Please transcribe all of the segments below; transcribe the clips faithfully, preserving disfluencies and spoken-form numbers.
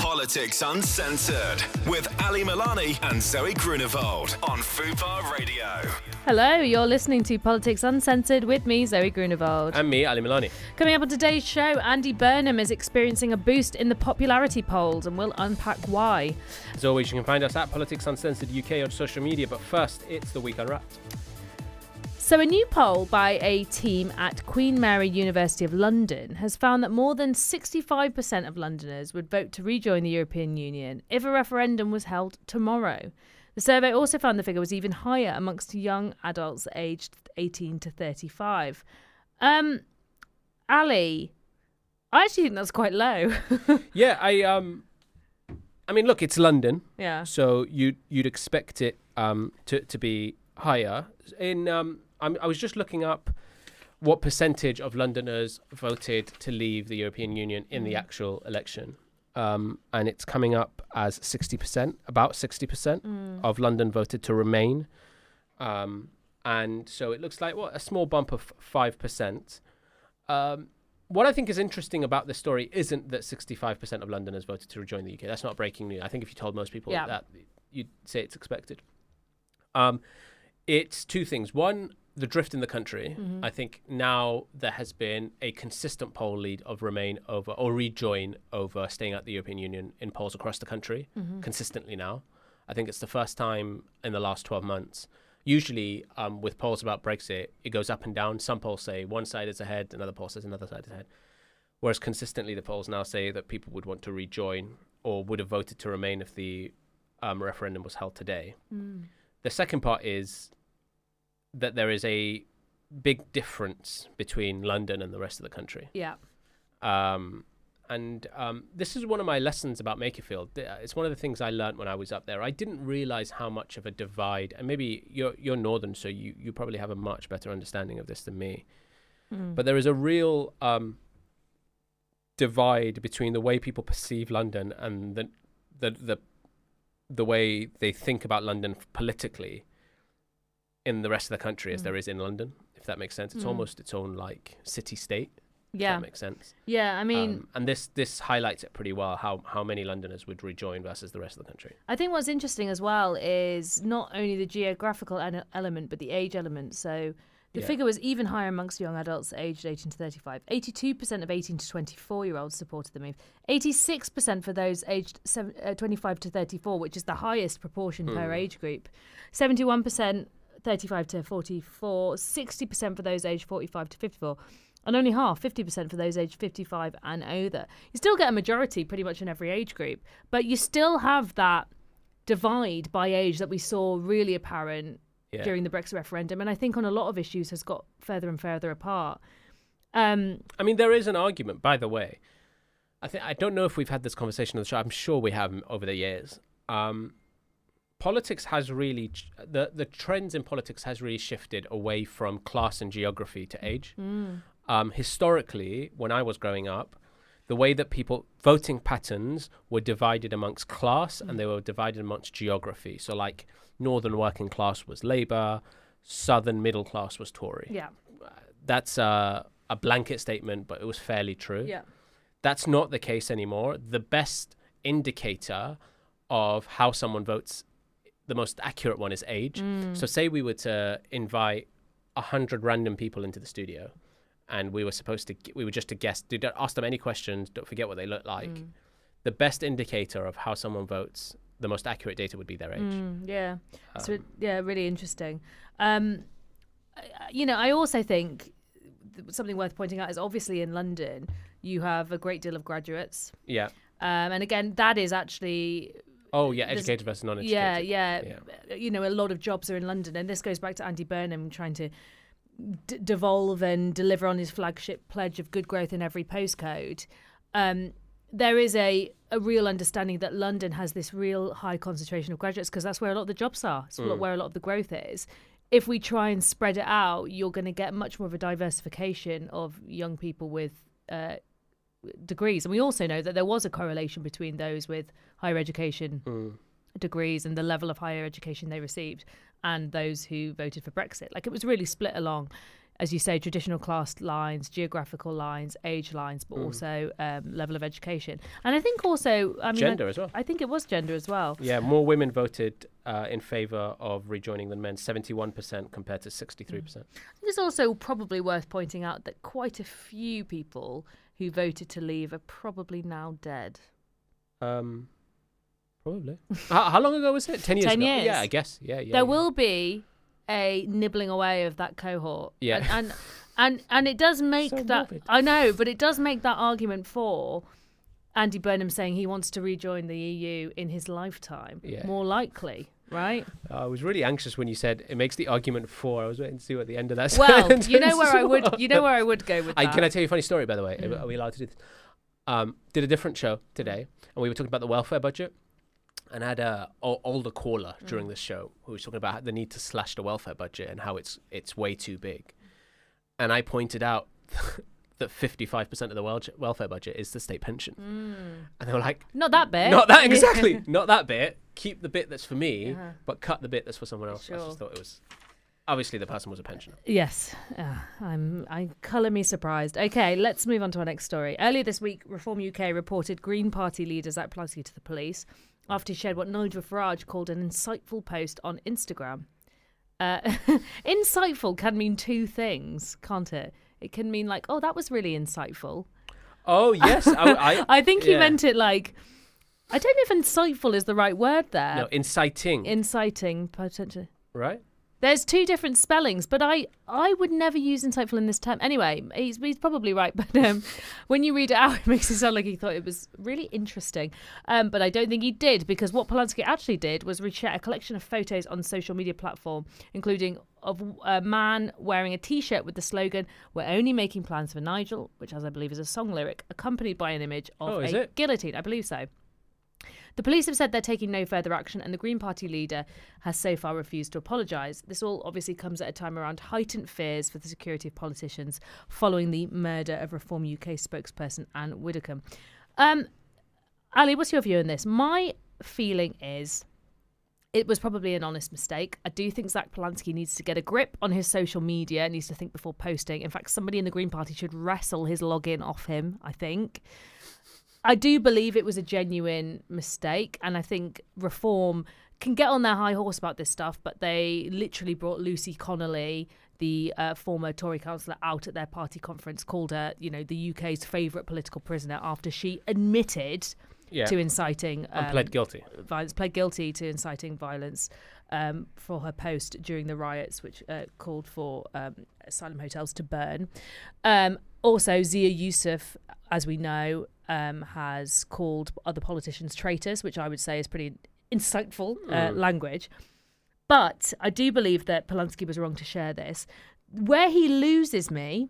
Politics Uncensored with Ali Milani and Zoe Grunewald on Fubar Radio. Hello, you're listening to Politics Uncensored with me, Zoe Grunewald. And me, Ali Milani. Coming up on today's show, Andy Burnham is experiencing a boost in the popularity polls and we'll unpack why. As always, you can find us at Politics Uncensored U K on social media, but first, it's the Week Unwrapped. So a new poll by a team at Queen Mary University of London has found that more than sixty-five percent of Londoners would vote to rejoin the European Union if a referendum was held tomorrow. The survey also found the figure was even higher amongst young adults aged eighteen to thirty-five. Um, Ali, I actually think that's quite low. yeah, I um, I mean, look, it's London. Yeah. So you you'd expect it um to to be higher. In um, I'm, I was just looking up what percentage of Londoners voted to leave the European Union in the actual election. Um, and it's coming up as sixty percent, about sixty percent mm. of London voted to remain. Um, and so it looks like, what, a small bump of five percent. Um, what I think is interesting about this story isn't that sixty-five percent of Londoners voted to rejoin the U K. That's not breaking news. I think if you told most people yeah. that, you'd say it's expected. Um, it's two things. One, the drift in the country. Mm-hmm. I think now there has been a consistent poll lead of remain over or rejoin over staying at the European Union in polls across the country mm-hmm. consistently now. I think it's the first time in the last twelve months. Usually um, with polls about Brexit, it goes up and down. Some polls say one side is ahead, another poll says another side is ahead. Whereas consistently the polls now say that people would want to rejoin or would have voted to remain if the um, referendum was held today. Mm. The second part is that there is a big difference between London and the rest of the country. Yeah. Um, and um, this is one of my lessons about Makerfield. It's one of the things I learned when I was up there. I didn't realize how much of a divide, and maybe you're you're northern, so you, you probably have a much better understanding of this than me. Mm. But there is a real um, divide between the way people perceive London and the the the the way they think about London politically in the rest of the country mm. as there is in London, if that makes sense. It's mm. almost its own like city-state, yeah. if that makes sense. Yeah, I mean... Um, and this this highlights it pretty well, how, how many Londoners would rejoin versus the rest of the country. I think what's interesting as well is not only the geographical an- element, but the age element. So the yeah. figure was even higher amongst young adults aged eighteen to thirty-five. eighty-two percent of eighteen to twenty-four-year-olds supported the move. eighty-six percent for those aged seven, uh, twenty-five to thirty-four, which is the highest proportion mm. per age group. seventy-one percent thirty-five to forty-four, sixty percent for those aged forty-five to fifty-four, and only half, fifty percent for those aged fifty-five and older. You still get a majority pretty much in every age group, but you still have that divide by age that we saw really apparent yeah. during the Brexit referendum, and I think on a lot of issues has got further and further apart. Um, I mean, there is an argument, by the way. I think I don't know if we've had this conversation on the show. I'm sure we have over the years. Um, Politics has really, the, the trends in politics has really shifted away from class and geography to age. Mm. Um, historically, when I was growing up, the way that people, voting patterns were divided amongst class mm. and they were divided amongst geography. So like northern working class was Labour, southern middle class was Tory. Yeah. Uh, that's uh, a blanket statement, but it was fairly true. Yeah. That's not the case anymore. The best indicator of how someone votes, the most accurate one is age. Mm. So say we were to invite a hundred random people into the studio and we were supposed to, we were just to guess, don't ask them any questions, don't forget what they look like. Mm. The best indicator of how someone votes, the most accurate data would be their age. Mm, yeah. Um, so, yeah, really interesting. Um, you know, I also think something worth pointing out is obviously in London, you have a great deal of graduates. Yeah. Um, and again, that is actually... Oh, yeah, educated versus non-educated. Yeah, yeah, yeah. You know, a lot of jobs are in London. And this goes back to Andy Burnham trying to d- devolve and deliver on his flagship pledge of good growth in every postcode. Um, there is a, a real understanding that London has this real high concentration of graduates because that's where a lot of the jobs are. It's mm. where a lot of the growth is. If we try and spread it out, you're going to get much more of a diversification of young people with uh degrees. And we also know that there was a correlation between those with higher education mm. degrees and the level of higher education they received and those who voted for Brexit. Like it was really split along as you say, traditional class lines, geographical lines, age lines, but mm. also um, level of education. And I think also, I mean, gender I, as well. I think it was gender as well. Yeah, more women voted uh, in favour of rejoining than men, seventy-one percent compared to sixty-three percent. I think it's also probably worth pointing out that quite a few people who voted to leave are probably now dead. Um, probably. how, how long ago was it? Ten years Ten ago? years. Yeah, I guess. Yeah, yeah. There yeah. will be a nibbling away of that cohort. Yeah. And and, and, and it does make So that... morbid. I know, but it does make that argument for Andy Burnham saying he wants to rejoin the E U in his lifetime Yeah. more likely, right? I was really anxious when you said it makes the argument for. I was waiting to see what the end of that Well, sentence you know where I would was. you know where I would go with I, that. can I tell you a funny story, by the way? Mm. Are we allowed to do this? Um, did a different show today, and we were talking about the welfare budget, and I had a o- older caller Mm. during the show who was talking about the need to slash the welfare budget and how it's it's way too big. And I pointed out that fifty-five percent of the wel- welfare budget is the state pension. Mm. And they were like, Not that bit. not that, exactly, not that bit. Keep the bit that's for me, Uh-huh. but cut the bit that's for someone else. I Sure. just thought it was, obviously the person was a pensioner. Yes, uh, I'm. I colour me surprised. Okay, let's move on to our next story. Earlier this week, Reform U K reported Green Party leader Zach Pulaski to the police after he shared what Nigel Farage called an insightful post on Instagram. Uh, insightful can mean two things, can't it? It can mean like, oh, that was really insightful. Oh yes, I, I, I think he yeah. meant it like, I don't know if insightful is the right word there. no, inciting, Inciting, potentially. right? There's two different spellings, but I, I would never use insightful in this term. Anyway, he's, he's probably right, but um, when you read it out, it makes it sound like he thought it was really interesting. Um, but I don't think he did, because what Polanski actually did was reshare a collection of photos on social media platform, including of a man wearing a T-shirt with the slogan, "We're only making plans for Nigel," which, as I believe, is a song lyric, accompanied by an image of Oh, is a it? guillotine. I believe so. The police have said they're taking no further action, and the Green Party leader has so far refused to apologise. This all obviously comes at a time around heightened fears for the security of politicians following the murder of Reform U K spokesperson Anne Widdecombe. Um, Ali, what's your view on this? My feeling is it was probably an honest mistake. I do think Zach Pulaski needs to get a grip on his social media, needs to think before posting. In fact, somebody in the Green Party should wrestle his login off him, I think. I do believe it was a genuine mistake, and I think Reform can get on their high horse about this stuff, but they literally brought Lucy Connolly, the uh, former Tory councillor, out at their party conference, called her, you know, the U K's favourite political prisoner after she admitted Yeah. to inciting um, and pled guilty. violence, pled guilty to inciting violence um, for her post during the riots, which uh, called for um, asylum hotels to burn. Um, also, Zia Yusuf, as we know, um, has called other politicians traitors, which I would say is pretty insightful uh, Mm. language. But I do believe that Polanski was wrong to share this. Where he loses me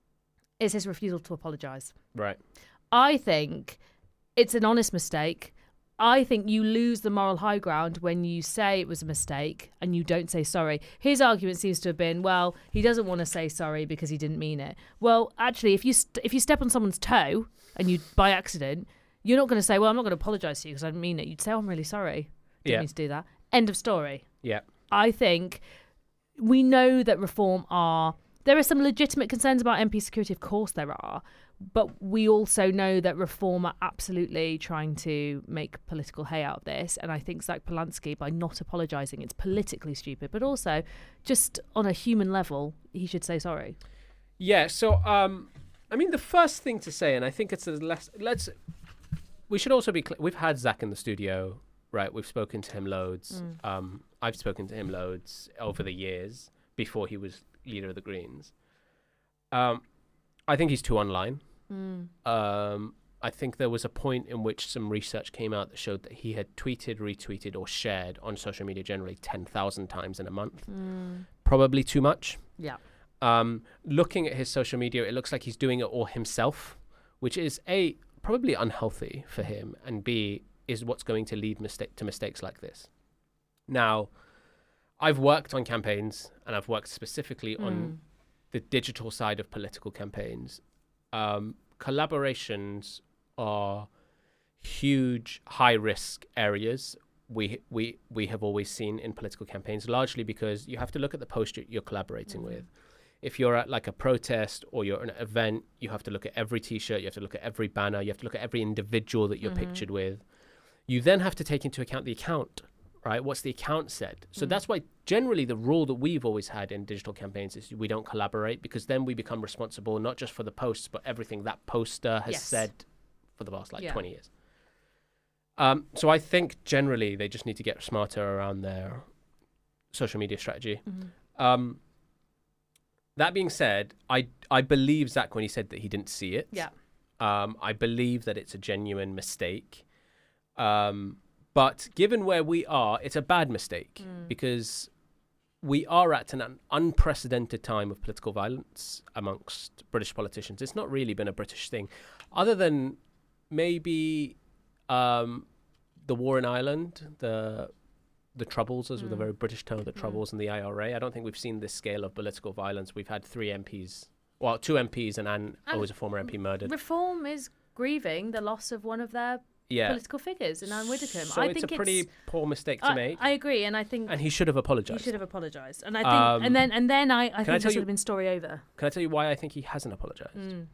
is his refusal to apologise. Right. I think it's an honest mistake. I think you lose the moral high ground when you say it was a mistake and you don't say sorry. His argument seems to have been, well, he doesn't want to say sorry because he didn't mean it. Well, actually, if you st- if you step on someone's toe and you by accident, you're not going to say, well, I'm not going to apologise to you because I didn't mean it. You'd say, oh, I'm really sorry. Didn't Yeah. mean to do that. End of story. Yeah. I think we know that Reform are... There are some legitimate concerns about M P security, of course there are, but we also know that Reform are absolutely trying to make political hay out of this, and I think Zach Pulaski, by not apologising, it's politically stupid, but also just on a human level, he should say sorry. Yeah. So, um, I mean, the first thing to say, and I think it's a less. Let's. We should also be. Cl- we've had Zach in the studio, right? We've spoken to him loads. Mm. Um, I've spoken to him loads over the years before he was leader of the Greens. Um, I think he's too online. Mm. Um, I think there was a point in which some research came out that showed that he had tweeted, retweeted, or shared on social media generally ten thousand times in a month. Mm. Probably too much. Yeah. Um, looking at his social media, it looks like he's doing it all himself, which is A, probably unhealthy for him, and B, is what's going to lead mistake to mistakes like this. Now, I've worked on campaigns, and I've worked specifically Mm. on the digital side of political campaigns. Um, collaborations are huge, high-risk areas we we we have always seen in political campaigns, largely because you have to look at the post you're, you're collaborating Mm. with. if you're at like a protest or you're at an event, you have to look at every T-shirt, you have to look at every banner, you have to look at every individual that you're Mm-hmm. pictured with. You then have to take into account the account, right? What's the account said? So Mm. that's why generally the rule that we've always had in digital campaigns is we don't collaborate, because then we become responsible not just for the posts, but everything that poster has Yes. said for the past like Yeah. twenty years. Um, so I think generally they just need to get smarter around their social media strategy. Mhm. Um, that being said, I I believe Zach when he said that he didn't see it. Yeah. Um, I believe that it's a genuine mistake. Um, but given where we are, it's a bad mistake Mm. because we are at an unprecedented time of political violence amongst British politicians. It's not really been a British thing, other than maybe um, the war in Ireland, the the Troubles, as with a Mm. very British tone, the Mm. Troubles and the I R A. I don't think we've seen this scale of political violence. We've had three M Ps, well, two M Ps and Anne, And who was a former M P, murdered. Reform is grieving the loss of one of their Yeah. political figures in Anne Widdecombe. So I it's think a pretty it's, poor mistake to I, make, I agree, and I think and he should have he apologized. should have apologised. And I think, Um, and then, and then I, I I think tell this would you- have been story over. Can I tell you why I think he hasn't apologized? Mm.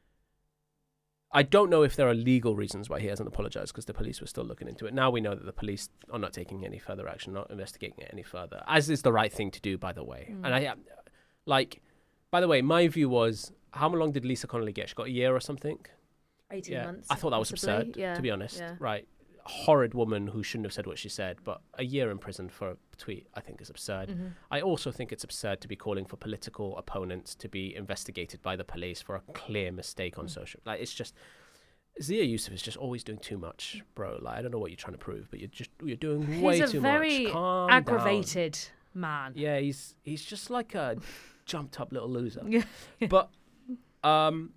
I don't know if there are legal reasons why he hasn't apologized, because the police were still looking into it. Now we know that the police are not taking any further action, not investigating it any further, as is the right thing to do, by the way. Mm. And I, like, by the way, my view was, how long did Lisa Connolly get? She got a year or something? eighteen Yeah. months. I thought that was possibly. absurd, Yeah. to be honest. Yeah. Right. Horrid woman who shouldn't have said what she said, but a year in prison for a tweet, I think, is absurd. Mhm. I also think it's absurd to be calling for political opponents to be investigated by the police for a clear mistake on Mm. social. Like, it's just, Zia Yusuf is just always doing too much, bro. Like, I don't know what you're trying to prove, but you're just you're doing He's way a too very much. Calm down. aggravated man. Yeah, he's he's just like a jumped up little loser. Yeah. But um,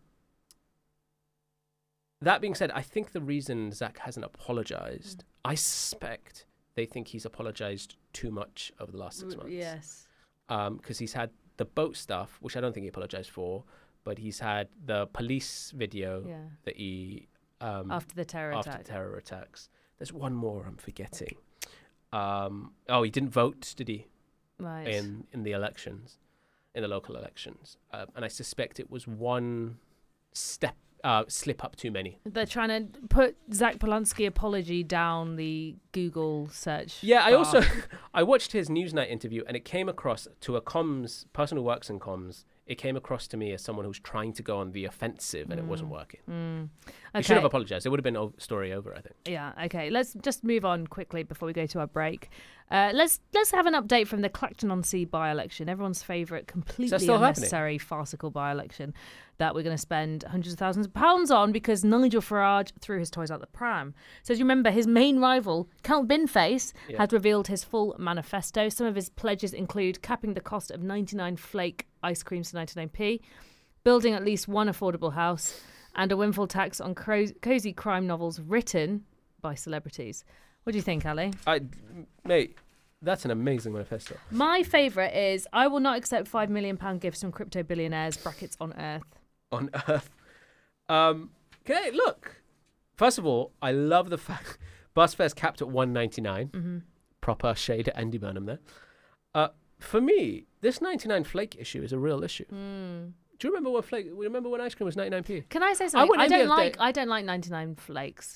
that being said, I think the reason Zach hasn't apologized, I suspect they think he's apologized too much over the last six months. Yes. Um, because he's had the boat stuff, which I don't think he apologized for, but he's had the police video Yeah. that he um After the terror after attack. the terror attacks. There's one more I'm forgetting. Um, oh, he didn't vote, did he? Right. in in the elections, in the local elections, uh, and I suspect it was one step uh, slip up too many. They're trying to put Zach Polanski apology down the Google search. Yeah, I bar. also I watched his Newsnight interview, and it came across to a comms person who works in comms. It came across to me as someone who's trying to go on the offensive, and it wasn't working. Mm. He should have Okay. apologized. It would have been o- story over, I think. Yeah. Okay. Let's just move on quickly before we go to our break. Uh, let's let's have an update from the Clacton-on-Sea by-election, everyone's favourite, completely still happening? unnecessary, farcical by-election that we're going to spend hundreds of thousands of pounds on because Nigel Farage threw his toys out the pram. So as you remember, his main rival, Count Binface, Yeah. has revealed his full manifesto. Some of his pledges include capping the cost of ninety-nine flake ice creams to ninety-nine p, building at least one affordable house, and a windfall tax on cro- cosy crime novels written by celebrities. What do you think, Ali? I, mate, that's an amazing manifesto. My favourite is I will not accept five million pound gifts from crypto billionaires, brackets on Earth. On Earth. Um, okay, look. First of all, I love the fact bus fare's capped at one ninety-nine. Mm-hmm. Proper shade at Andy Burnham there. Uh, for me, this ninety-nine flake issue is a real issue. Mm. Do you remember when flake? Remember when ice cream was ninety-nine p? Can I say something? went I, in the don't other like day- I don't like ninety-nine flakes.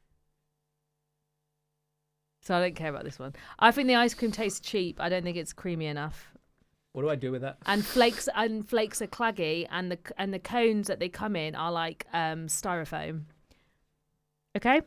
So I don't care about this one. I think the ice cream tastes cheap. I don't think it's creamy enough. What do I do with that? And flakes and flakes are claggy, and the and the cones that they come in are like um, styrofoam. Okay,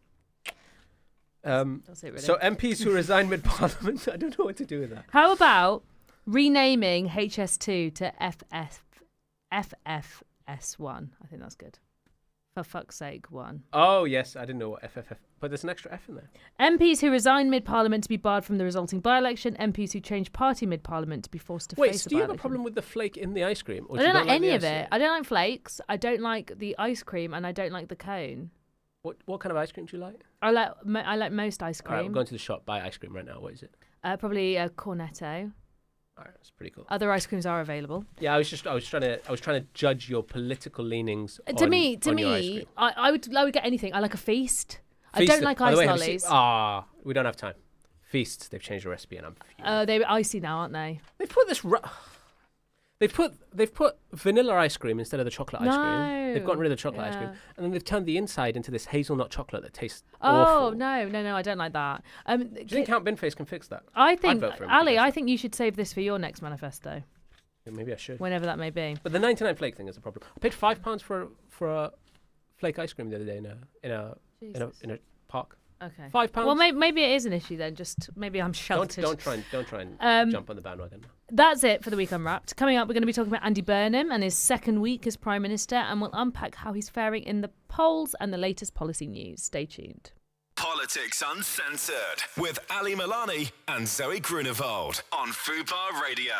Um, that's it really. so M Ps who resign mid-parliament, I don't know what to do with that. How about renaming H S two to F F F F S one? I think that's good. For fuck's sake, one. Oh, yes, I didn't know what F F F, but there's an extra F in there. M Ps who resign mid-parliament to be barred from the resulting by-election. M Ps who change party mid-parliament to be forced to Wait, face so a do you have a by-election. problem with the flake in the ice cream? Or I do you don't like any the of ice it. cream? I don't like flakes. I don't like the ice cream, and I don't like the cone. What, what kind of ice cream do you like? I like mo- I like most ice All right, cream. I'm going to the shop, buy ice cream right now. What is it? uh, probably a cornetto. All right, that's pretty cool. Other ice creams are available. Yeah, I was just, I was trying to, I was trying to judge your political leanings. Uh, to on- me, to on your ice me, cream. I, I would I would get anything. I like a feast. I Feast- don't like by the ice way, have you seen- lollies. Ah, we don't have time. Feasts, they've changed the recipe, and I'm. fuming. Uh, they're icy now, aren't they? They've put this. Ru- They've put they've put vanilla ice cream instead of the chocolate ice No. cream. They've gotten rid of the chocolate ice cream, Yeah. and then they've turned the inside into this hazelnut chocolate that tastes Oh awful. no, no, no! I don't like that. Um, Do you think Count Binface can fix that? I think vote for him, Ali, yes. I think you should save this for your next manifesto, Yeah, maybe I should. whenever that may be. But the ninety-nine flake thing is a problem. I paid five pounds for for a flake ice cream the other day in a in a in a, Jesus. in a park. Okay. Five pounds. Well, maybe, maybe it is an issue then. Just maybe I'm don't sheltered. don't try and don't try and Um, jump on the bandwagon. That's it for the Week Unwrapped. Coming up, we're going to be talking about Andy Burnham and his second week as Prime Minister, and we'll unpack how he's faring in the polls and the latest policy news. Stay tuned. Politics Uncensored with Ali Milani and Zoe Grunewald on Fubar Radio.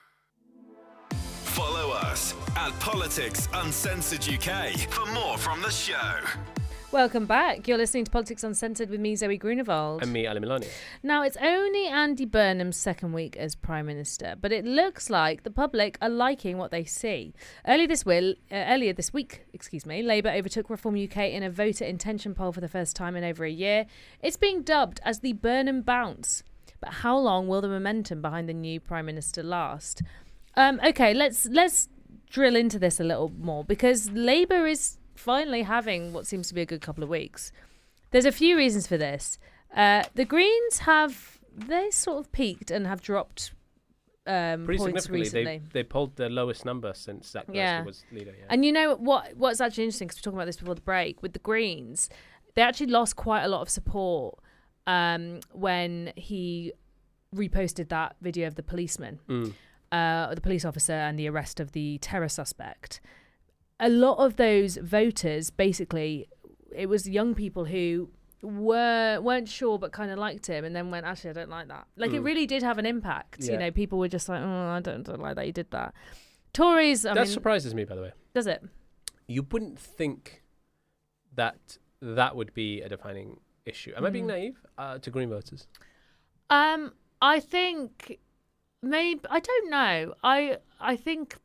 Follow us at Politics Uncensored U K for more from the show. Welcome back. You're listening to Politics Uncensored with me, Zoe Grunewald. And me, Ali Milani. Now, it's only Andy Burnham's second week as Prime Minister, but it looks like the public are liking what they see. Earlier this, will, uh, earlier this week, excuse me, Labour overtook Reform U K in a voter intention poll for the first time in over a year. It's being dubbed as the Burnham bounce. But how long will the momentum behind the new Prime Minister last? Um, okay, let's let's drill into this a little more, because Labour is finally having what seems to be a good couple of weeks. There's a few reasons for this. Uh, the Greens have, they sort of peaked and have dropped um, Pretty points significantly, recently. they they pulled the lowest number since Zach Gursky Yeah. was leader. Yeah. And you know what? What's actually interesting, because we were talking about this before the break, with the Greens, they actually lost quite a lot of support um, when he reposted that video of the policeman, Mm. uh, the police officer, and the arrest of the terror suspect. A lot of those voters, basically, it was young people who were weren't sure but kind of liked him, and then went, actually, I don't like that. Like, it Mm. really did have an impact. Yeah. You know, people were just like, oh, I don't, don't like that you did that. Tories, I that mean, surprises me, by the way. does it? You wouldn't think that that would be a defining issue. Am I being Mm. naive uh, to Green voters? Um, I think maybe I don't know. I I think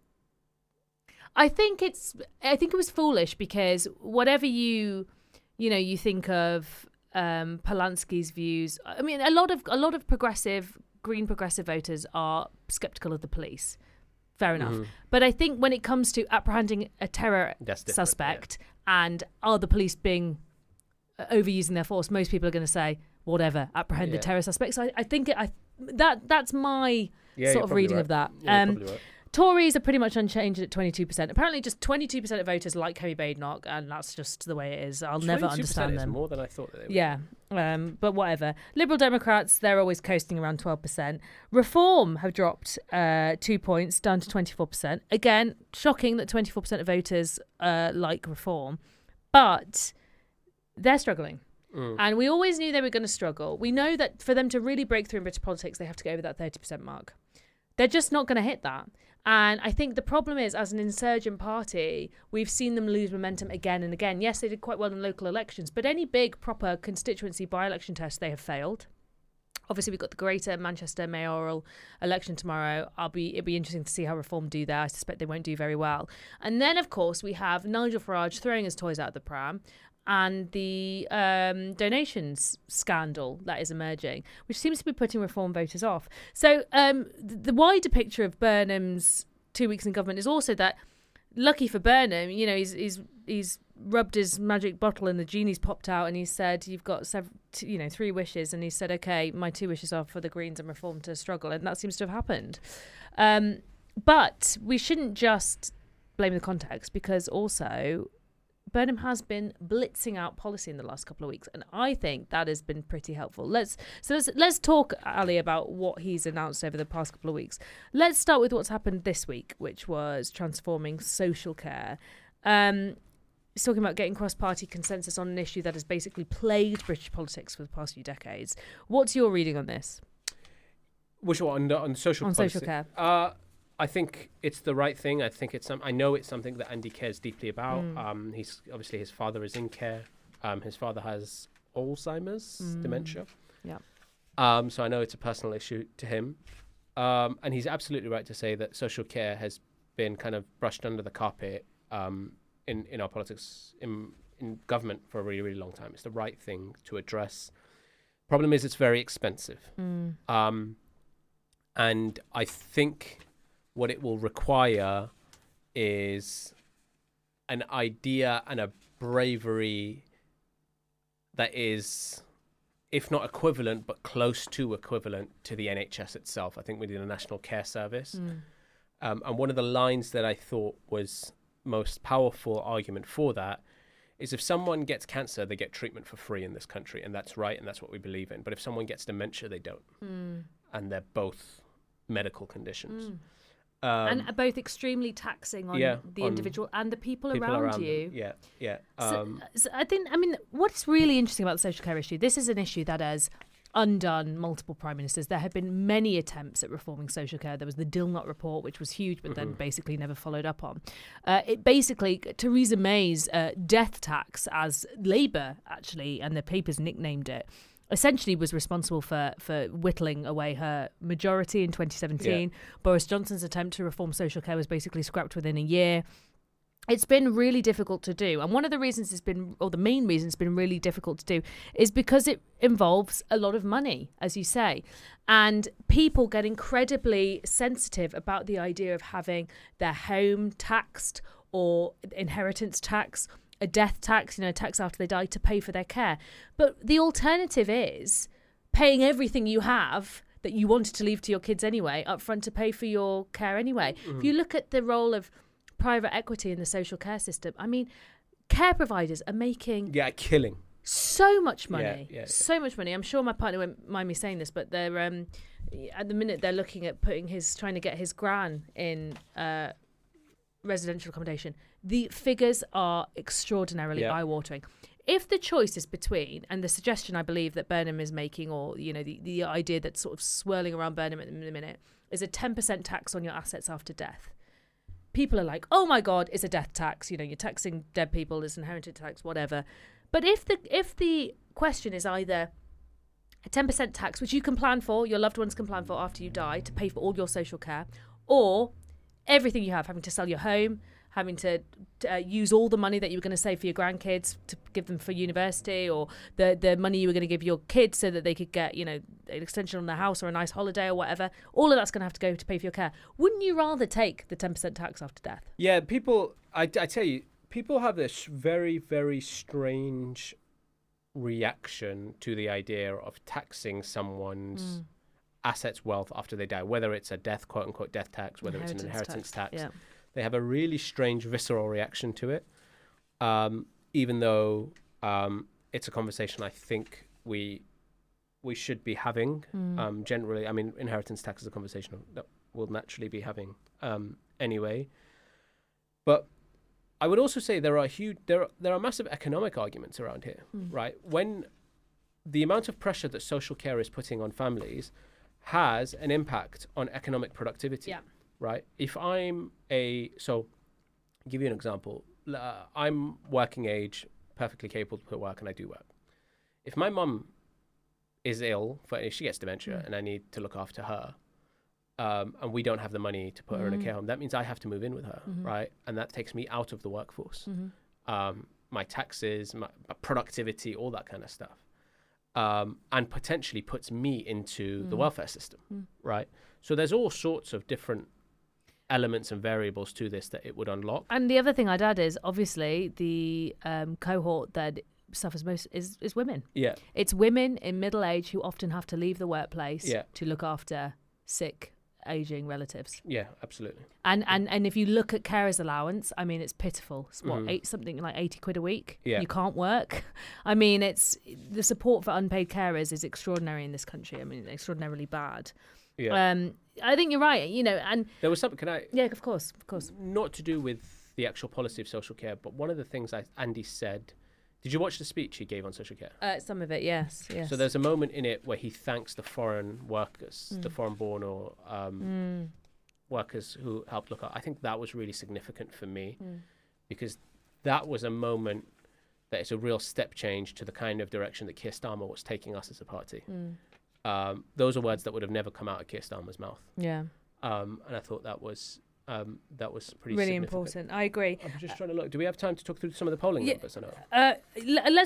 I think it's I think it was foolish, because whatever you you know you think of um, Polanski's views. I mean, a lot of a lot of progressive Green progressive voters are skeptical of the police. Fair enough. Mhm. But I think when it comes to apprehending a terror That's different, suspect and are the police being uh, overusing their force, most people are going to say, whatever, apprehend the Yeah. terror suspects. So I, I think it, I that that's my Yeah, sort you're of probably reading right. of that. Yeah, you're Um, probably right. Tories are pretty much unchanged at twenty-two percent. Apparently, just twenty-two percent of voters like Kerry Badenoch, and that's just the way it is. I'll never twenty-two percent understand is them. more than I thought that they would. Yeah, um, but whatever. Liberal Democrats, they're always coasting around twelve percent. Reform have dropped uh, two points, down to twenty-four percent. Again, shocking that twenty-four percent of voters uh, like Reform, but they're struggling. Mm. And we always knew they were going to struggle. We know that for them to really break through in British politics, they have to go over that thirty percent mark. They're just not going to hit that. And I think the problem is, as an insurgent party, we've seen them lose momentum again and again. Yes, they did quite well in local elections, but any big, proper constituency by-election test, they have failed. Obviously, we've got the Greater Manchester mayoral election tomorrow. I'll be it'll be interesting to see how Reform do there. I suspect they won't do very well. And then, of course, we have Nigel Farage throwing his toys out of the pram, and the um, donations scandal that is emerging, which seems to be putting Reform voters off. So um, th- the wider picture of Burnham's two weeks in government is also that, lucky for Burnham, you know, he's he's he's rubbed his magic bottle and the genie's popped out, and he said, "You've got sev- t- you know, three wishes," and he said, "Okay, my two wishes are for the Greens and Reform to struggle," and that seems to have happened. Um, but we shouldn't just blame the context, because also Burnham has been blitzing out policy in the last couple of weeks, and I think that has been pretty helpful. Let's so let's let's talk, Ali, about what he's announced over the past couple of weeks. Let's start with what's happened this week, which was transforming social care. Um, he's talking about getting cross-party consensus on an issue that has basically plagued British politics for the past few decades. What's your reading on this? Which one? On, on social On policy? social care. Uh, I think it's the right thing. I think it's some. I know it's something that Andy cares deeply about. Mm. Um, he's obviously his father is in care. Um, his father has Alzheimer's Mm. dementia. Yeah. Um, so I know it's a personal issue to him. Um, and he's absolutely right to say that social care has been kind of brushed under the carpet um, in in our politics, in in government for a really really long time. It's the right thing to address. Problem is, it's very expensive. Mm. Um, and I think what it will require is an idea and a bravery that is, if not equivalent, but close to equivalent to the N H S itself. I think we need a National Care Service. Mm. Um, and one of the lines that I thought was most powerful argument for that is if someone gets cancer, they get treatment for free in this country. And that's right. And that's what we believe in. But if someone gets dementia, they don't. Mm. And they're both medical conditions. Mm. Um, and are both extremely taxing on yeah, the on individual and the people, people around, around you. them. Yeah, yeah. So, Um, so I think, I mean, what's really interesting about the social care issue, this is an issue that has undone multiple prime ministers. There have been many attempts at reforming social care. There was the Dilnot report, which was huge, but then basically never followed up on. Uh, it basically, Theresa May's uh, death tax, as Labour actually, and the papers nicknamed it, essentially was responsible for, for whittling away her majority in twenty seventeen. Yeah. Boris Johnson's attempt to reform social care was basically scrapped within a year. It's been really difficult to do. And one of the reasons it's been, or the main reason it's been really difficult to do, is because it involves a lot of money, as you say. And people get incredibly sensitive about the idea of having their home taxed or inheritance tax, a death tax, you know, tax after they die to pay for their care. But the alternative is paying everything you have that you wanted to leave to your kids anyway up front to pay for your care anyway. Mm-hmm. If you look at the role of private equity in the social care system, I mean, care providers are making yeah, killing so much money, yeah, yeah, so yeah. much money. I'm sure my partner won't mind me saying this, but they're um, at the minute they're looking at putting his, trying to get his gran in uh, residential accommodation. The figures are extraordinarily yeah. eye-watering. If the choice is between, and the suggestion I believe that Burnham is making, or you know, the, the idea that's sort of swirling around Burnham at the minute, is a ten percent tax on your assets after death. People are like, oh my God, it's a death tax. You know, you're taxing dead people, it's inheritance tax, whatever. But if the if the question is either a ten percent tax, which you can plan for, your loved ones can plan for after you die to pay for all your social care, or everything you have, having to sell your home, having to uh, use all the money that you were going to save for your grandkids to give them for university, or the the money you were going to give your kids so that they could get, you know, an extension on their house or a nice holiday or whatever, all of that's going to have to go to pay for your care. Wouldn't you rather take the ten percent tax after death? Yeah, people, I, I tell you, people have this very, very strange reaction to the idea of taxing someone's mm. assets, wealth after they die, whether it's a death, quote unquote, death tax, whether it's an inheritance tax. tax. Yeah. They have a really strange, visceral reaction to it, um, even though um, it's a conversation I think we we should be having. Mm. Um, generally, I mean, inheritance tax is a conversation that we'll naturally be having um, anyway. But I would also say there are huge, there are, there are massive economic arguments around here, mm. right? When the amount of pressure that social care is putting on families has an impact on economic productivity. Yeah. Right. If I'm a, so I'll give you an example. Uh, I'm working age, perfectly capable to put work, and I do work. If my mum is ill, for, if she gets dementia, mm. and I need to look after her, um, and we don't have the money to put mm. her in a care home, that means I have to move in with her, mm-hmm. right? And that takes me out of the workforce. Mm-hmm. Um, my taxes, my, my productivity, all that kind of stuff. Um, and potentially puts me into mm. the welfare system, mm. right? So there's all sorts of different elements and variables to this that it would unlock. And the other thing I'd add is obviously the um, cohort that suffers most is, is women. Yeah. It's women in middle age who often have to leave the workplace yeah. to look after sick, aging relatives. Yeah, absolutely. And and and if you look at carers allowance, I mean, it's pitiful. It's what, mm-hmm. eight something like eighty quid a week. Yeah. You can't work. I mean, it's the support for unpaid carers is extraordinary in this country. I mean, extraordinarily bad. Yeah. Um, I think you're right. You know, and there was something. Can I? Yeah, of course, of course. Not to do with the actual policy of social care, but one of the things I, Andy said. Did you watch the speech he gave on social care? Uh, some of it, yes, yes. So there's a moment in it where he thanks the foreign workers, mm. the foreign-born or um, mm. workers who helped look out. I think that was really significant for me mm. because that was a moment that is a real step change to the kind of direction that Keir Starmer was taking us as a party. Mm. Um, those are words that would have never come out of Keir Starmer's mouth. Yeah. Um, and I thought that was um, that was pretty really important. I agree. I'm just trying to look. Do we have time to talk through some of the polling yeah, numbers or no? Uh, l- let's just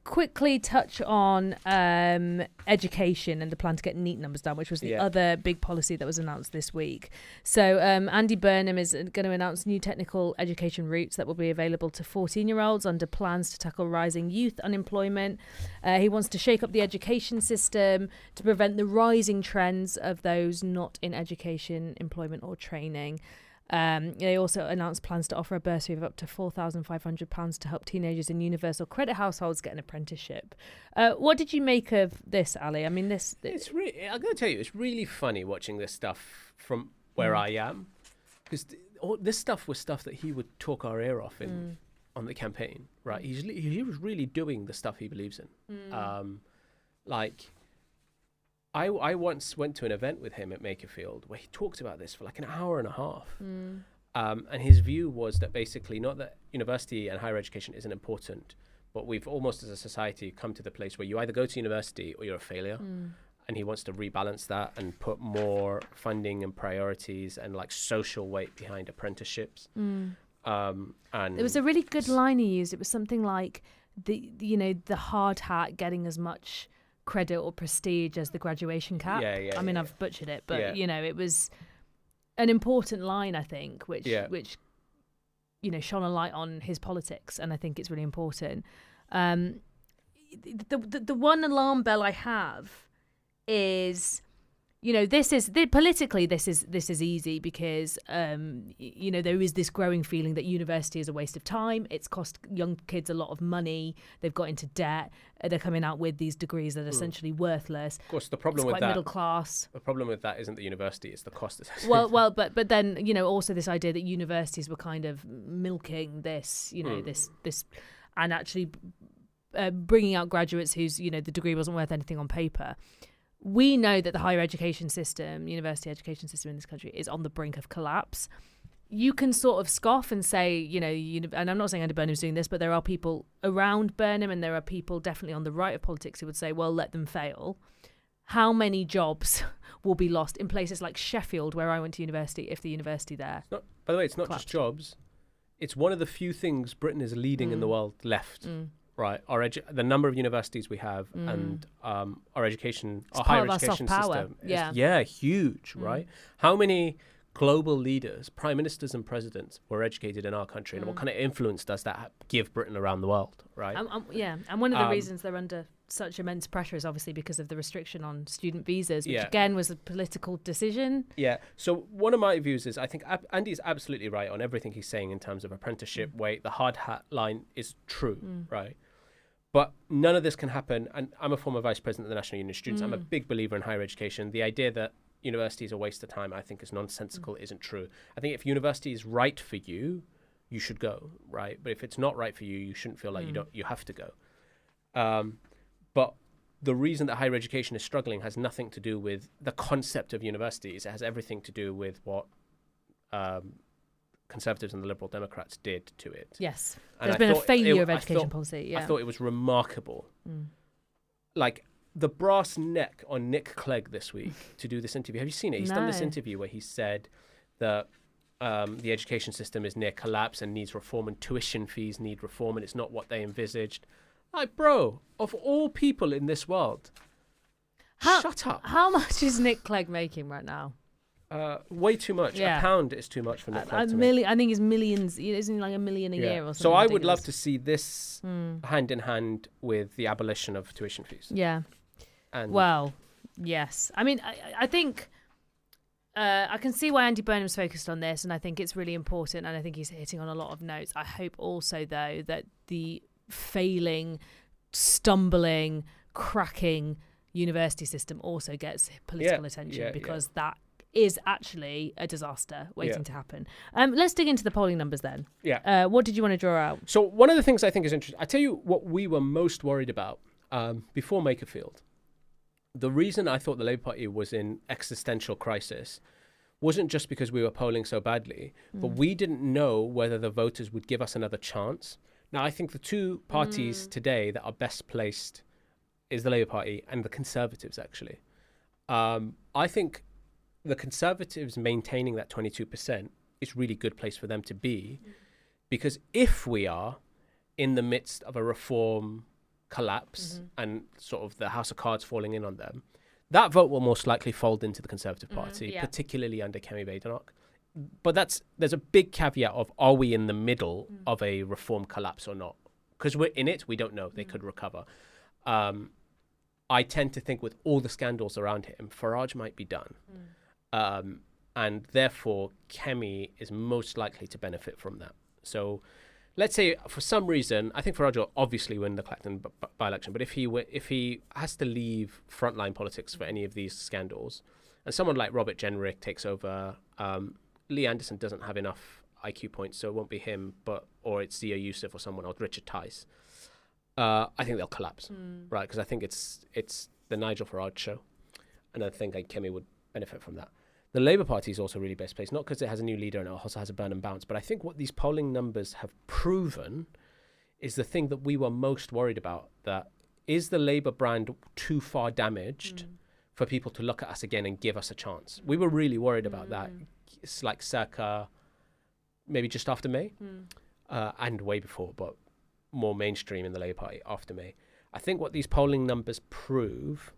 quickly touch on um, education and the plan to get NEET numbers down, which was the Yeah. other big policy that was announced this week. So um, Andy Burnham is going to announce new technical education routes that will be available to fourteen-year-olds under plans to tackle rising youth unemployment. Uh, he wants to shake up the education system to prevent the rising trends of those not in education, employment or training. Um, they also announced plans to offer a bursary of up to four thousand five hundred pounds to help teenagers in universal credit households get an apprenticeship. Uh, what did you make of this, Ali? I mean, this... It's really, I'm going to tell you, it's really funny watching this stuff from where Mm. I am. Because th- all this stuff was stuff that he would talk our ear off in Mm. on the campaign, right? He's, li- he was really doing the stuff he believes in. Mm. Um, like... I, I once went to an event with him at Makerfield where he talked about this for like an hour and a half. Mm. Um, and his view was that basically not that university and higher education isn't important, but we've almost as a society come to the place where you either go to university or you're a failure. Mm. And he wants to rebalance that and put more funding and priorities and like social weight behind apprenticeships. Mm. Um, and There was a really good line he used. It was something like, the, the you know, the hard hat getting as much credit or prestige as the graduation cap. Yeah, yeah, I mean, yeah. I've butchered it, but Yeah. you know, it was an important line, I think, which Yeah. which you know shone a light on his politics, and I think it's really important. Um, the, the the one alarm bell I have is, you know, this is the, politically this is this is easy because um, y- you know there is this growing feeling that university is a waste of time. It's cost young kids a lot of money. They've got into debt. Uh, They're coming out with these degrees that are essentially worthless. of course, the It's problem with quite that, middle class. the problem with that isn't the university; it's the cost. associated. Well, well, but but then you know also this idea that universities were kind of milking this, you know, Mm. this this, and actually uh, bringing out graduates whose you know the degree wasn't worth anything on paper. We know that the higher education system, university education system in this country, is on the brink of collapse. You can sort of scoff and say, you know, uni- and I'm not saying Andy Burnham's doing this, but there are people around Burnham and there are people definitely on the right of politics who would say, well, let them fail. How many jobs will be lost in places like Sheffield, where I went to university, if the university there? It's not, by the way, it's not collapsed. just jobs. It's one of the few things Britain is leading in the Mm. world left. Mm. Right, our edu- the number of universities we have Mm. and um, our education, It's our part higher of our soft education power, system, is, yeah. yeah, huge, Mm. right? How many global leaders, prime ministers, and presidents were educated in our country, and what Mm. kind of influence does that ha- give Britain around the world, right? Um, um, yeah, and one of the Um, reasons they're under such immense pressure is obviously because of the restriction on student visas, which Yeah. again was a political decision. Yeah. So one of my views is I think Ab- Andy's absolutely right on everything he's saying in terms of apprenticeship weight. The hard hat line is true, Mm. right? But none of this can happen. And I'm a former vice president of the National Union of Students. I'm a Mm. big believer in higher education. The idea that university is a waste of time, I think, is nonsensical, isn't true. I think if university is right for you, you should go, right? But if it's not right for you, you shouldn't feel like you Mm. don't. You have to go. Um, but the reason that higher education is struggling has nothing to do with the concept of universities. It has everything to do with what um, Conservatives and the Liberal Democrats did to it. Yes, And there's I been a thought failure it- of I education thought- policy. Yeah, I thought it was remarkable. Mm. Like the brass neck on Nick Clegg this week to do this interview. Have you seen it? He's done this No. interview where he said that um, the education system is near collapse and needs reform, and tuition fees need reform, and it's not what they envisaged. Like, bro, of all people in this world, How- shut up. How much is Nick Clegg making right now? Uh, way too much. Yeah. A pound is too much for Nick A, Clegg a to make. milli- I think it's millions. Isn't it like a million a Yeah. year or something? So I would love to ridiculous? see this Mm. hand in hand with the abolition of tuition fees. Yeah. And Well, yes. I mean, I, I think uh, I can see why Andy Burnham's focused on this, and I think it's really important, and I think he's hitting on a lot of notes. I hope also, though, that the failing, stumbling, cracking university system also gets political Yeah, attention, yeah, yeah. because that is actually a disaster waiting Yeah. to happen. Um, let's dig into the polling numbers then. yeah. Uh, what did you want to draw out? So one of the things I think is interesting, I tell you what we were most worried about um, before Makerfield. The reason I thought the Labour Party was in existential crisis wasn't just because we were polling so badly, but we didn't know whether the voters would give us another chance. Now, I think the two parties Mm. today that are best placed is the Labour Party and the Conservatives, actually. Um, I think the Conservatives maintaining that twenty-two percent is a really good place for them to be, because if we are in the midst of a reform collapse Mm-hmm. and sort of the house of cards falling in on them, that vote will most likely fold into the Conservative Party, yeah. particularly under Kemi Badenoch. But that's there's a big caveat of, are we in the middle Mm. of a reform collapse or not? Because we're in it, we don't know. They Mm. could recover. Um, I tend to think with all the scandals around him, Farage might be done. Mm. Um, and therefore, Kemi is most likely to benefit from that. So let's say for some reason, I think Farage will obviously win the Clacton b- b- by-election, but if he w- if he has to leave frontline politics for any of these scandals, and someone like Robert Jenrick takes over, um, Lee Anderson doesn't have enough I Q points, so it won't be him, but or it's Zia Youssef or someone else, Richard Tice. Uh, I think they'll collapse, Mm. right? Because I think it's it's the Nigel Farage show, and I think like, Kemi would benefit from that. The Labour Party is also really best placed, not because it has a new leader and it also has a burn and bounce, but I think what these polling numbers have proven is the thing that we were most worried about, that is the Labour brand too far damaged Mm. for people to look at us again and give us a chance? We were really worried about that. Mm. It's like circa maybe just after May Mm. uh, and way before, but more mainstream in the Labour Party after May. I think what these polling numbers prove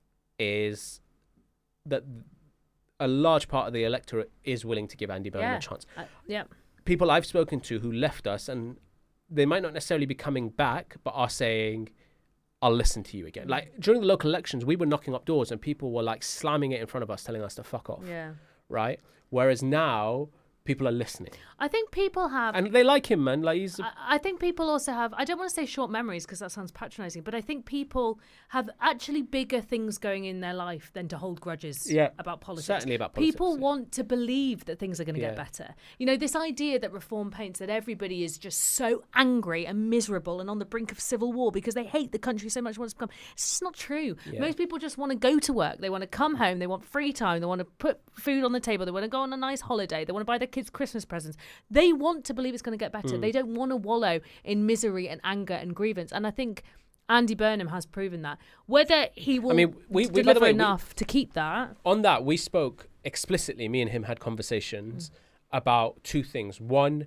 is that a large part of the electorate is willing to give Andy Burnham Yeah. a chance. Uh, yeah. People I've spoken to who left us, and they might not necessarily be coming back, but are saying, I'll listen to you again. Like during the local elections, we were knocking up doors and people were like slamming it in front of us, telling us to fuck off. Yeah. Right? Whereas now, people are listening. I think people have. And they like him, man. Like he's... A, I, I think people also have, I don't want to say short memories because that sounds patronising, but I think people have actually bigger things going in their life than to hold grudges Yeah, about politics. certainly about politics, People yeah. want to believe that things are going to Yeah. get better. You know, this idea that reform paints that everybody is just so angry and miserable and on the brink of civil war because they hate the country so much, want to become. It's just not true. Yeah. Most people just want to go to work. They want to come home. They want free time. They want to put food on the table. They want to go on a nice holiday. They want to buy their kids Christmas presents. They want to believe it's going to get better. Mm. They don't want to wallow in misery and anger and grievance. And I think Andy Burnham has proven that. Whether he will I mean, we- we- by the deliver way, we- enough to keep that. On that, we spoke explicitly, me and him had conversations Mm. about two things. One,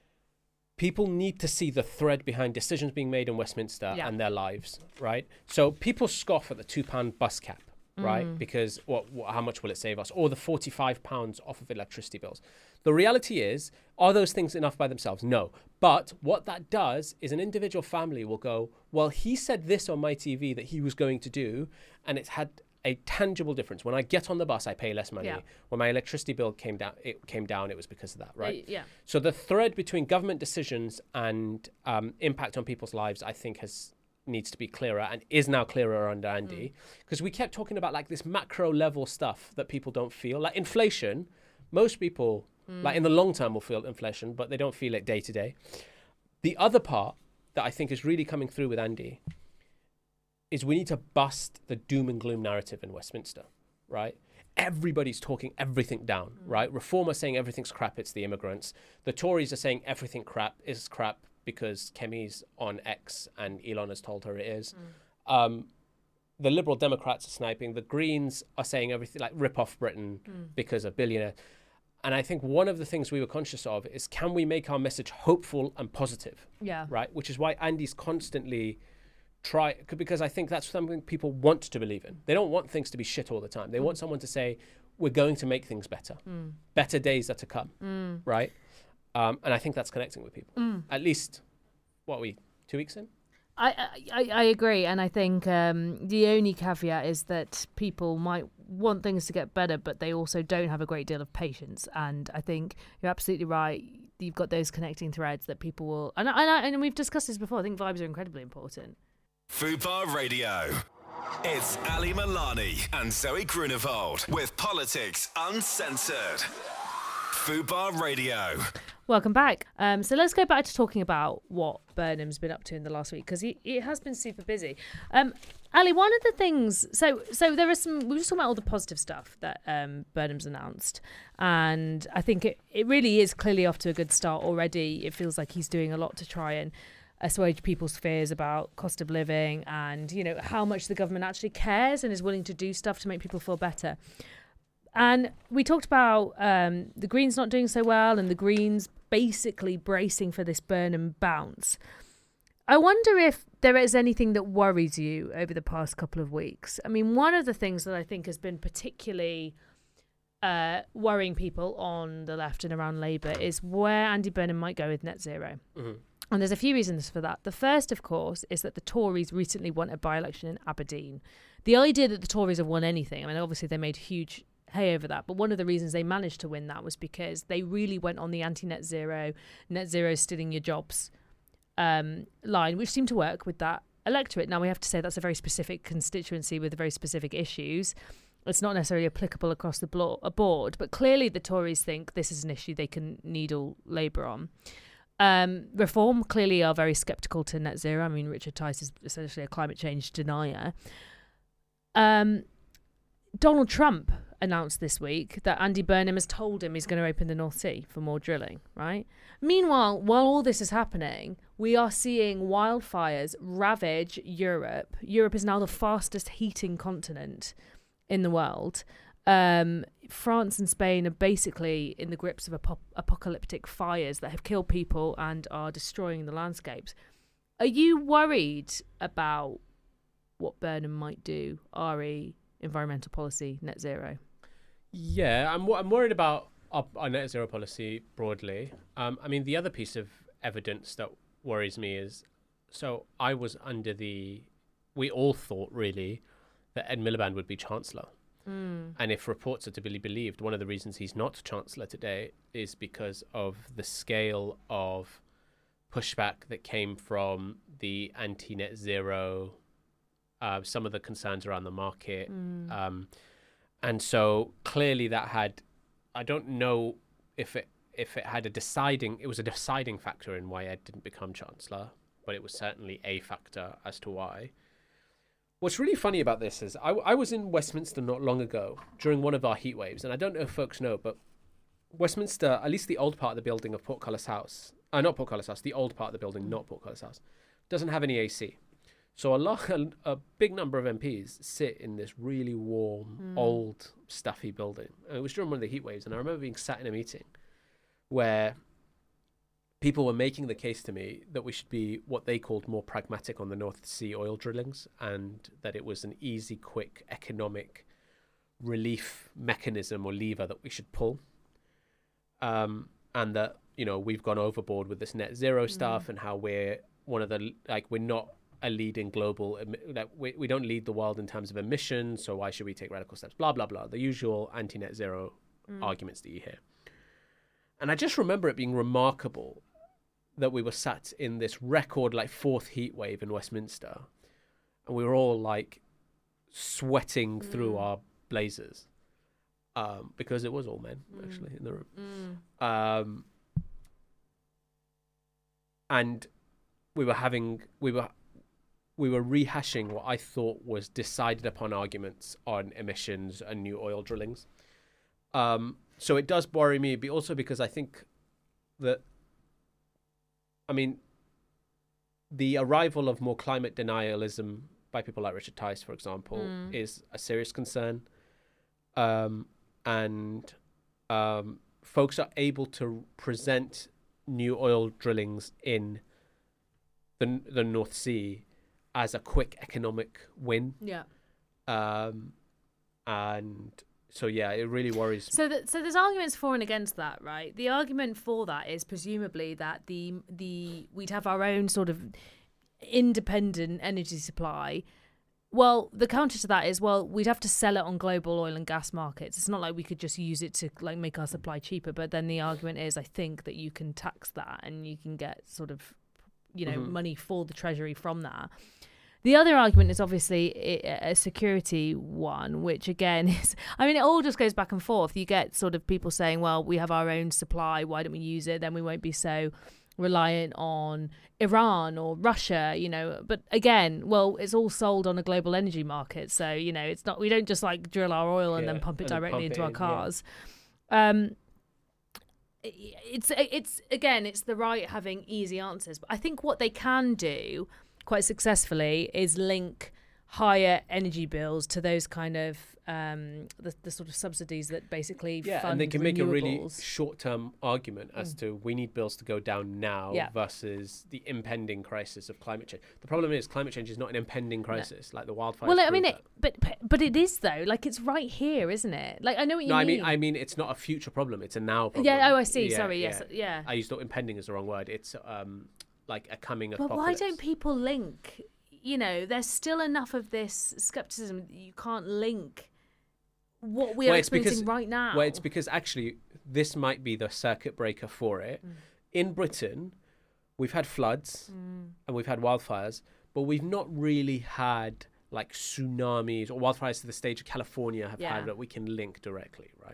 people need to see the thread behind decisions being made in Westminster Yeah. and their lives, right? So people scoff at the two pound bus cap, right? Mm. Because what, what, how much will it save us? Or the forty-five pounds off of electricity bills. The reality is, are those things enough by themselves? No. But what that does is an individual family will go, well, he said this on my T V that he was going to do, and it's had a tangible difference. When I get on the bus, I pay less money. Yeah. When my electricity bill came down, it came down, it was because of that, right? Yeah. So the thread between government decisions and um, impact on people's lives, I think, has needs to be clearer and is now clearer under Andy. Because we kept talking about like this macro level stuff that people don't feel. Like inflation, most people, like in the long term, will feel inflation, but they don't feel it day to day. The other part that I think is really coming through with Andy is we need to bust the doom and gloom narrative in Westminster, right? Everybody's talking everything down, right? Reform are saying everything's crap, it's the immigrants. The Tories are saying everything crap is crap because Kemi's on X and Elon has told her it is. Um, the Liberal Democrats are sniping. The Greens are saying everything, like rip off Britain because of billionaire. And I think one of the things we were conscious of is, can we make our message hopeful and positive, Yeah. right? Which is why Andy's constantly try, because I think that's something people want to believe in. They don't want things to be shit all the time. They want someone to say, we're going to make things better. Mm. Better days are to come, Mm. right? Um, and I think that's connecting with people. Mm. At least, what are we, two weeks in? I, I I agree, and I think um, the only caveat is that people might want things to get better, but they also don't have a great deal of patience. And I think you're absolutely right. You've got those connecting threads that people will, and and, I, and we've discussed this before. I think vibes are incredibly important. Fubar Radio. It's Ali Milani and Zoe Grunewald with Politics Uncensored. Fubar Radio. Welcome back. Um, so let's go back to talking about what Burnham's been up to in the last week, because he, he has been super busy. Um, Ali, one of the things, so so there are some, we were just talking about all the positive stuff that um, Burnham's announced, and I think it, it really is clearly off to a good start already. It feels like he's doing a lot to try and assuage people's fears about cost of living and, you know, how much the government actually cares and is willing to do stuff to make people feel better. And we talked about um, the Greens not doing so well and the Greens basically bracing for this Burnham bounce. I wonder if there is anything that worries you over the past couple of weeks. I mean, one of the things that I think has been particularly uh, worrying people on the left and around Labour is where Andy Burnham might go with net zero. Mm-hmm. And there's a few reasons for that. The first, of course, is that the Tories recently won a by-election in Aberdeen. The idea that the Tories have won anything, I mean, obviously they made huge hay over that, but one of the reasons they managed to win that was because they really went on the anti-net zero, net zero stealing your jobs um, line, which seemed to work with that electorate. Now, we have to say that's a very specific constituency with very specific issues. It's not necessarily applicable across the blo- board, but clearly the Tories think this is an issue they can needle Labour on. Um, Reform clearly are very sceptical to net zero. I mean, Richard Tice is essentially a climate change denier. Um, Donald Trump announced this week that Andy Burnham has told him he's going to open the North Sea for more drilling, right? Meanwhile, while all this is happening, we are seeing wildfires ravage Europe. Europe is now the fastest heating continent in the world. Um, France and Spain are basically in the grips of ap- apocalyptic fires that have killed people and are destroying the landscapes. Are you worried about what Burnham might do, R E, environmental policy, net zero? Yeah, I'm I'm worried about our, our net zero policy broadly. Um, I mean, the other piece of evidence that worries me is, so I was under the, we all thought really that Ed Miliband would be Chancellor. Mm. And if reports are to be believed, one of the reasons he's not Chancellor today is because of the scale of pushback that came from the anti-net zero, uh, some of the concerns around the market. Mm. Um, and so clearly that had, I don't know if it if it had a deciding, it was a deciding factor in why Ed didn't become Chancellor, but it was certainly a factor as to why. What's really funny about this is I, I was in Westminster not long ago during one of our heat waves, and I don't know if folks know, but Westminster, at least the old part of the building of Portcullis House, uh, not Portcullis House, the old part of the building, not Portcullis House, doesn't have any A C. So a, lot, a, a big number of M Ps sit in this really warm, mm. old, stuffy building. And it was during one of the heat waves, and I remember being sat in a meeting where people were making the case to me that we should be what they called more pragmatic on the North Sea oil drillings, and that it was an easy, quick, economic relief mechanism or lever that we should pull. Um, and that, you know, we've gone overboard with this net zero mm. stuff, and how we're one of the, like, we're not a leading global, like, we, we don't lead the world in terms of emissions, so why should we take radical steps? Blah, blah, blah. The usual anti-net zero mm. arguments that you hear. And I just remember it being remarkable that we were sat in this record, like, fourth heat wave in Westminster, and we were all, like, sweating mm. through our blazers, um, because it was all men, mm. actually, in the room. Mm. Um, and we were having, we were, we were rehashing what I thought was decided upon arguments on emissions and new oil drillings. Um, so it does worry me, but also because I think that, I mean, the arrival of more climate denialism by people like Richard Tice, for example, mm. is a serious concern. Um, and um, folks are able to present new oil drillings in the the North Sea as a quick economic win. Yeah. Um, and so, yeah, it really worries me. So, that, so there's arguments for and against that, right? The argument for that is presumably that the the we'd have our own sort of independent energy supply. Well, the counter to that is, well, we'd have to sell it on global oil and gas markets. It's not like we could just use it to, like, make our supply cheaper. But then the argument is, I think, that you can tax that and you can get sort of, you know, mm-hmm. money for the Treasury from that. The other argument is obviously a security one, which again is, I mean, it all just goes back and forth. You get sort of people saying, well, we have our own supply, why don't we use it? Then we won't be so reliant on Iran or Russia, you know. But again, well, it's all sold on a global energy market. So, you know, it's not, we don't just like drill our oil and yeah, then pump it directly pump into it our in, cars. Yeah. Um, it's, it's, again, it's the right having easy answers. But I think what they can do quite successfully is link higher energy bills to those kind of um, the, the sort of subsidies that basically Yeah, fund and they can make a really renewables. short-term argument as Mm. to we need bills to go down now Yeah. versus the impending crisis of climate change. The problem is climate change is not an impending crisis like the wildfires. Well, I mean, prove it, but but but it is though. Like it's right here, isn't it? Like I know what you no, I mean. mean, I mean, it's not a future problem; it's a now problem. yeah. Oh, I see. Yeah, Sorry. yeah. Yes. Yeah. I used impending as the wrong word. It's um like a coming But apocalypse. why don't people link? You know, there's still enough of this skepticism that you can't link what we are Well, it's experiencing because- right now. Well, it's because actually this might be the circuit breaker for it. Mm. In Britain, we've had floods Mm. and we've had wildfires, but we've not really had like tsunamis or wildfires to the stage of California have Yeah. had that we can link directly, right?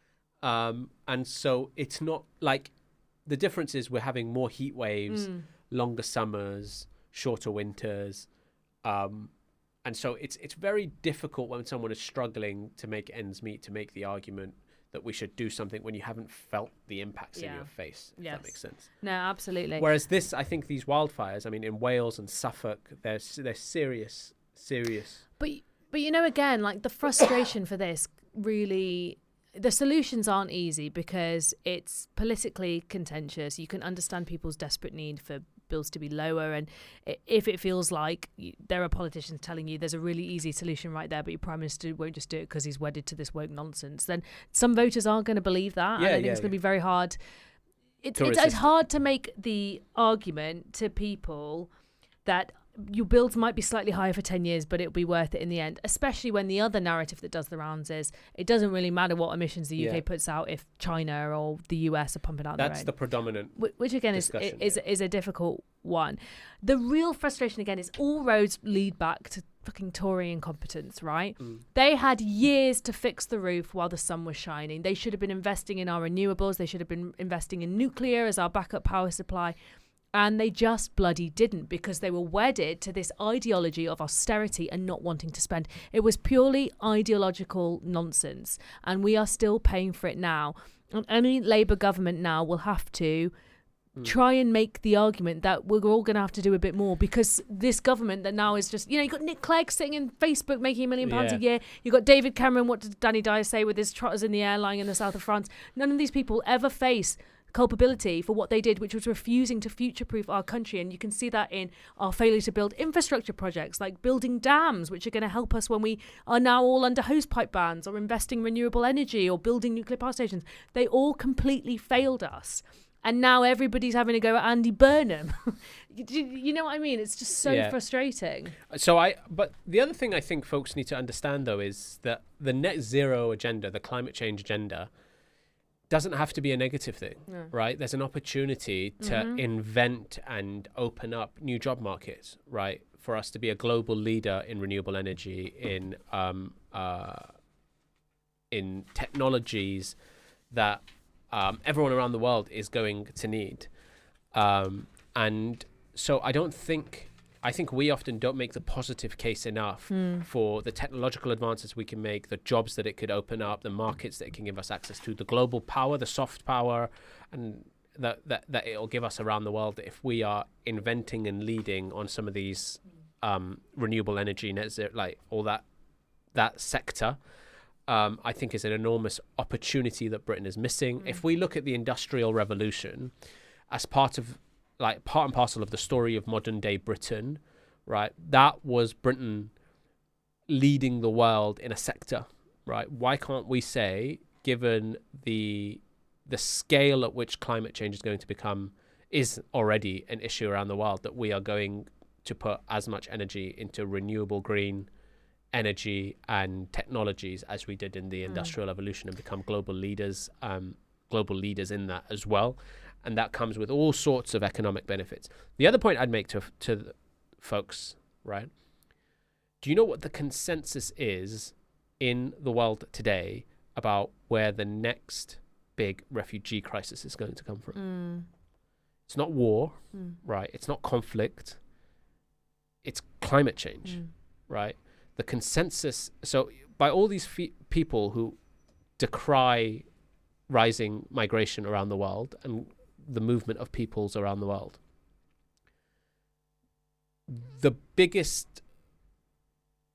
Um, and so it's not like the difference is we're having more heat waves, Mm. longer summers, shorter winters. Um, and so it's it's very difficult when someone is struggling to make ends meet to make the argument that we should do something when you haven't felt the impacts in Yeah. your face, if Yes. that makes sense. No, absolutely. Whereas this, I think these wildfires, I mean, in Wales and Suffolk, they're, s- they're serious, serious. But but you know, again, like the frustration for this really, the solutions aren't easy because it's politically contentious. You can understand people's desperate need for bills to be lower, and i- if it feels like you, there are politicians telling you there's a really easy solution right there, but your prime minister won't just do it because he's wedded to this woke nonsense, then some voters aren't going to believe that. Yeah, and I think yeah, it's going to yeah. be very hard. It's, To it's, it's resist it. hard to make the argument to people that your bills might be slightly higher for ten years, but it'll be worth it in the end, especially when the other narrative that does the rounds is it doesn't really matter what emissions the U K Yeah. puts out if China or the U S are pumping out That's their the own. predominant. Wh- Which again is discussion, is, yeah. is a difficult one. The real frustration again is all roads lead back to fucking Tory incompetence, right? Mm. They had years to fix the roof while the sun was shining. They should have been investing in our renewables. They should have been investing in nuclear as our backup power supply. And they just bloody didn't because they were wedded to this ideology of austerity and not wanting to spend. It was purely ideological nonsense. And we are still paying for it now. And any Labour government now will have to try and make the argument that we're all going to have to do a bit more because this government that now is just, you know, you've got Nick Clegg sitting in Facebook making a million pounds a Yeah. year. You've got David Cameron, what did Danny Dyer say with his trotters in the air lying in the south of France? None of these people ever face culpability for what they did, which was refusing to future-proof our country. And you can see that in our failure to build infrastructure projects like building dams, which are going to help us when we are now all under hosepipe bans, or investing renewable energy, or building nuclear power stations. They all completely failed us. And now everybody's having to go at Andy Burnham. you, you know what I mean? It's just so Yeah. frustrating. So I, but the other thing I think folks need to understand though is that the net zero agenda, the climate change agenda, doesn't have to be a negative thing, No. right? There's an opportunity to Mhm. invent and open up new job markets, right? For us to be a global leader in renewable energy, in um, uh, in technologies that um, everyone around the world is going to need. Um, and so I don't think, I think we often don't make the positive case enough Mm. for the technological advances we can make, the jobs that it could open up, the markets that it can give us access to, the global power, the soft power, and that, that, that it'll give us around the world if we are inventing and leading on some of these um, renewable energy, net zero, like all that, that sector. Um, I think is an enormous opportunity that Britain is missing. Mm. If we look at the Industrial Revolution as part of, like, part and parcel of the story of modern day Britain, right? That was Britain leading the world in a sector, right? Why can't we say, given the the scale at which climate change is going to become, is already an issue around the world, that we are going to put as much energy into renewable green energy and technologies as we did in the industrial evolution and become global leaders, um, global leaders in that as well. And that comes with all sorts of economic benefits. The other point I'd make to to the folks, right? Do you know what the consensus is in the world today about where the next big refugee crisis is going to come from? Mm. It's not war, Mm. right? It's not conflict. It's climate change, Mm. right? The consensus, so by all these fe- people who decry rising migration around the world and the movement of peoples around the world, the biggest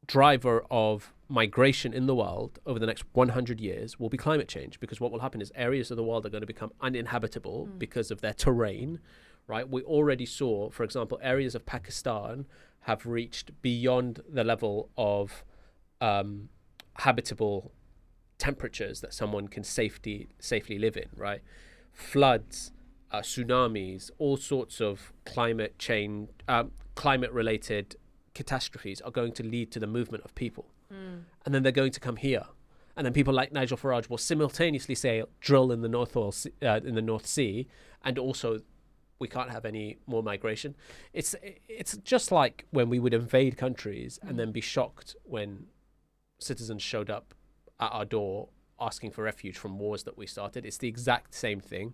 driver of migration in the world over the next one hundred years will be climate change, because what will happen is areas of the world are going to become uninhabitable mm. because of their terrain, right? We already saw, for example, areas of Pakistan have reached beyond the level of um, habitable temperatures that someone can safety, safely live in, right? Floods, uh, tsunamis, all sorts of climate change, um, climate-related catastrophes are going to lead to the movement of people. Mm. And then they're going to come here. And then people like Nigel Farage will simultaneously say, drill in the North, Oil, uh, in the North Sea, and also we can't have any more migration. It's it's just like when we would invade countries mm. and then be shocked when citizens showed up at our door asking for refuge from wars that we started. It's the exact same thing.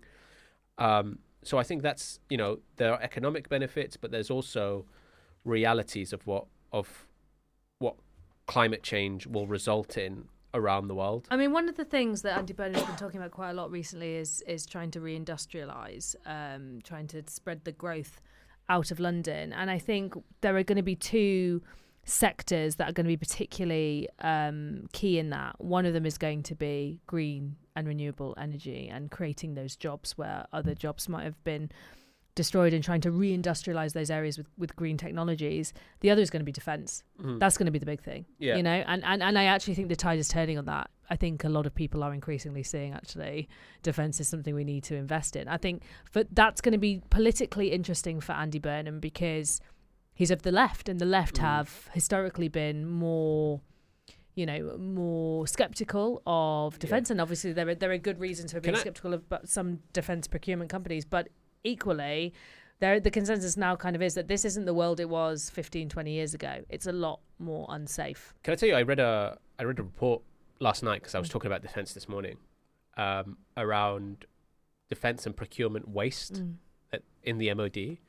Um, so I think that's, you know, there are economic benefits, but there's also realities of what of what climate change will result in around the world. I mean, one of the things that Andy Burnham has been talking about quite a lot recently is is trying to reindustrialise, um, trying to spread the growth out of London. And I think there are going to be two sectors that are going to be particularly um, key in that. One of them is going to be green and renewable energy and creating those jobs where other jobs might have been destroyed, and trying to reindustrialize those areas with, with green technologies. The other is going to be defense. Mm. That's going to be the big thing, yeah. you know, and, and, and I actually think the tide is turning on that. I think a lot of people are increasingly seeing actually defense is something we need to invest in. I think for, that's going to be politically interesting for Andy Burnham because he's of the left, and the left mm. have historically been more, you know, more skeptical of defense. Yeah. And obviously there are, there are good reasons for being Can skeptical I- of some defense procurement companies, but equally, there the consensus now kind of is that this isn't the world it was fifteen, twenty years ago. It's a lot more unsafe. Can I tell you, I read a I read a report last night because I was mm. talking about defence this morning um, around defence and procurement waste mm. at, in the M O D.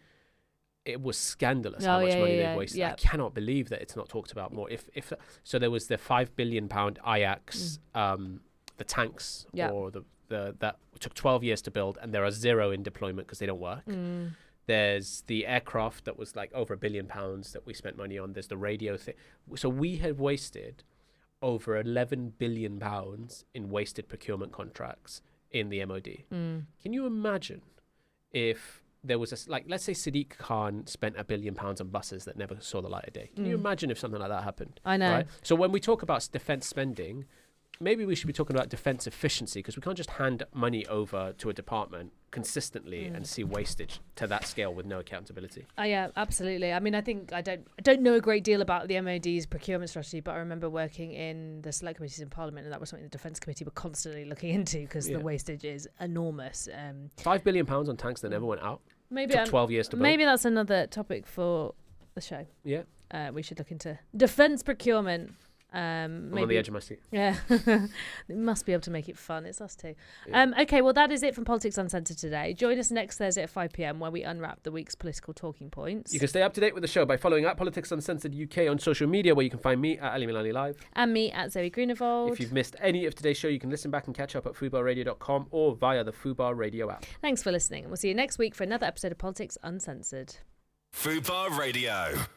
It was scandalous oh, how much yeah, money yeah, they've wasted. yeah. I cannot believe that it's not talked about more. If if so, there was the five billion pound Ajax, mm. um, the tanks yeah. or the The, that took twelve years to build, and there are zero in deployment because they don't work. Mm. There's the aircraft that was like over a billion pounds that we spent money on. There's the radio thing. So we have wasted over eleven billion pounds in wasted procurement contracts in the M O D. Mm. Can you imagine if there was a, like, let's say Sadiq Khan spent a billion pounds on buses that never saw the light of day. Can mm. you imagine if something like that happened? I know. Right? So when we talk about defense spending, maybe we should be talking about defense efficiency, because we can't just hand money over to a department consistently mm. and see wastage to that scale with no accountability. Oh, yeah, absolutely. I mean, I think I don't I don't know a great deal about the M O D's procurement strategy, but I remember working in the select committees in Parliament, and that was something the Defence Committee were constantly looking into because yeah. the wastage is enormous. Um, Five billion pounds on tanks that never went out. Maybe took um, twelve years to build. Maybe that's another topic for the show. Yeah, uh, we should look into defence procurement. Um, maybe, I'm on the edge of my seat. Yeah, they must be able to make it fun. It's us too. Yeah. Um, okay, well that is it from Politics Uncensored today. Join us next Thursday at five p.m. where we unwrap the week's political talking points. You can stay up to date with the show by following at Politics Uncensored U K on social media, where you can find me at Ali Milani Live and me at Zoe Grunewald. If you've missed any of today's show, you can listen back and catch up at fubar radio dot com or via the Fubar Radio app. Thanks for listening, and we'll see you next week for another episode of Politics Uncensored. Fubar Radio.